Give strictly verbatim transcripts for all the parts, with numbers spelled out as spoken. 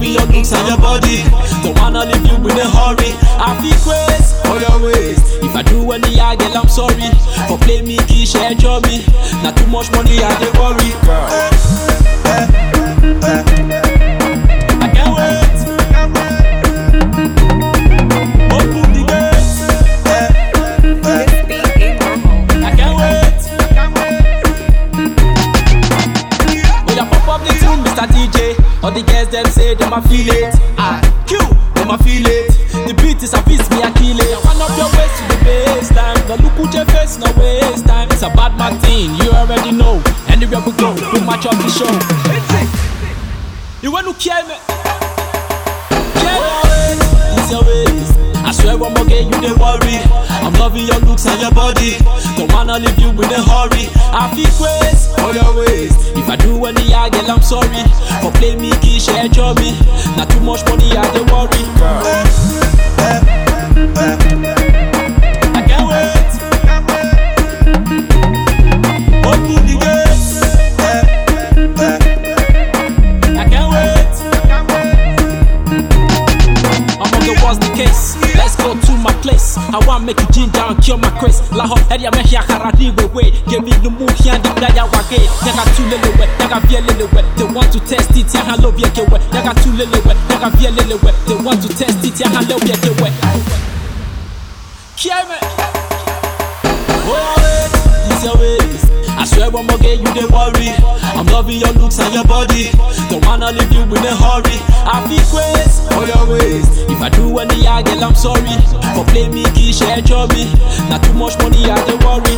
loving your looks and your body. Don't wanna leave you in a hurry. I feel crazy all your ways. If I do any, I girl, I'm sorry. For play me, key, share, enjoy me. Not too much money, I dey worry. I can't wait. Open the gates. I can't wait. Oh, yeah, pop up the tune, Mister D J. All the girls them say them a feel it. I Q, them a feel it. The beat is a beast, me a kill it. Run up your waist to the baseline. Now look at your face, no waste time. It's a bad man thing, you already know. Anywhere we go, we match up the show. You want to kill me? Kill me. It's your waist. I swear one more game, you don't worry. I'm loving your looks and your body. Don't wanna leave you in a hurry. I feel crazy all your ways. If I do any, I girl, I'm sorry. For play me, key, share, enjoy me. Not too much money, I don't worry. I can't wait. Open the gates. I can't wait. I'm on the what's the case. Let's go to my place. I want make you ginger and cure my craze. La ho area me here karadi we way. Give me the move here and the playa wage. Yaga too little wet, yaga vie little wet. They want to test it, ya hello vie ke wet. Yaga too little wet, yaga vie little wet. They want to test it, ya hello vie ke wet. Kill me. Oh wait, this your ways. I swear one more game, you don't worry. I'm loving your looks and your body. Don't wanna leave you in a hurry. I feel crazy all your ways. If I do any, I girl, I'm sorry. For play me, key, share, enjoy me. Not too much money, I don't worry.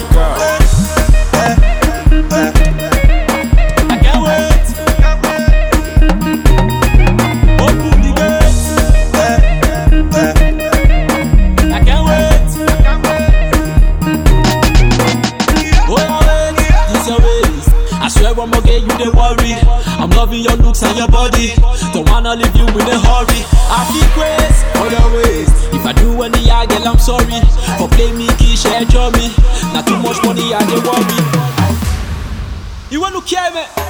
I can't wait. Open the gates. I can't wait. Oh wait, this your ways. I swear one more game, you don't worry. I'm loving your looks and your body. Don't wanna leave you in a hurry. I feel crazy all your ways. If I do any, I girl, I'm sorry. For play me, key, share, enjoy me. Not too much money, I don't worry. You want to kill me?